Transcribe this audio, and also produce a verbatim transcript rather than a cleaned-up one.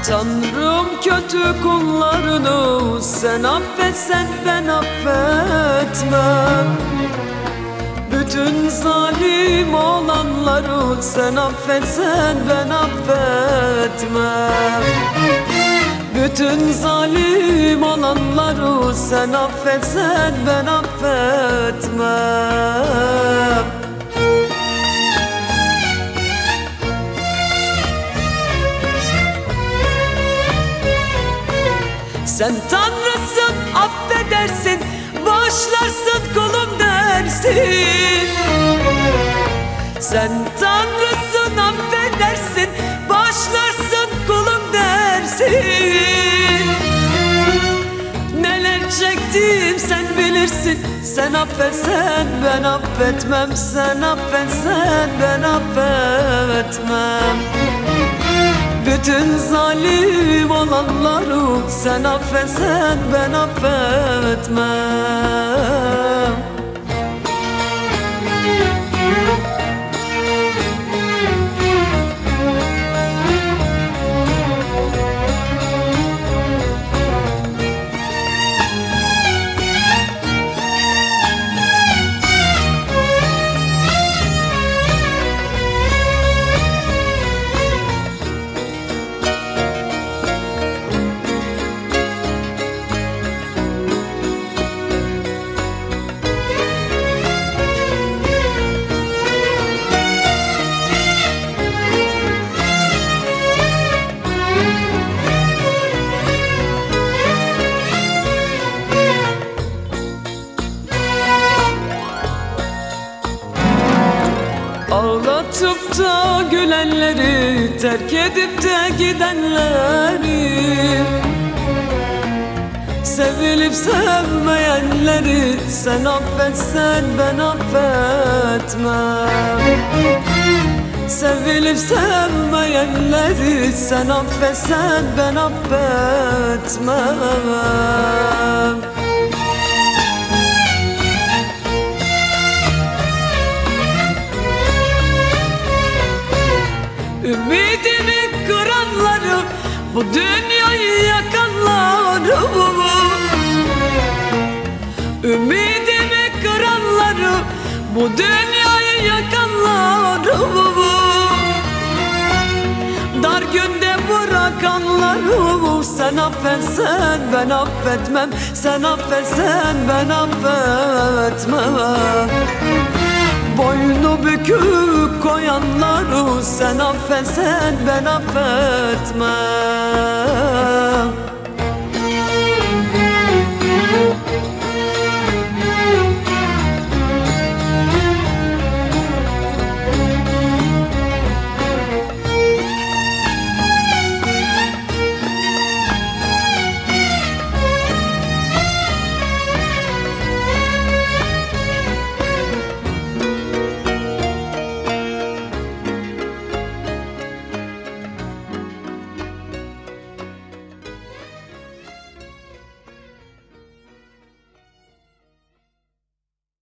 Tanrım kötü kullarını sen affetsen ben affetmem. Bütün zalim olanları sen affetsen ben affetmem. Bütün zalim olanları sen affetsen ben affetmem. Sen Tanrısın, affedersin, bağışlarsın kulum dersin. Sen Tanrısın, affedersin, bağışlarsın kulum dersin. Neler çektim sen bilirsin. Sen affetsen ben affetmem. Sen affetsen ben affetmem. Bütün zalim olanları sen affetsen ben affetmem. Ağlatıp da gülenleri, terk edip de gidenleri, sevilip sevmeyenleri sen affetsen ben affetmem. Sevilip sevmeyenleri sen affetsen ben affetmem. Ümidimi kıranları, bu dünyayı yakanları, ümidimi kıranları, bu dünyayı yakanları, dar günde bırakanları sen affetsen ben affetmem. Sen affetsen ben affetmem. Boynu bükük koyanları sen affetsen ben affetmem.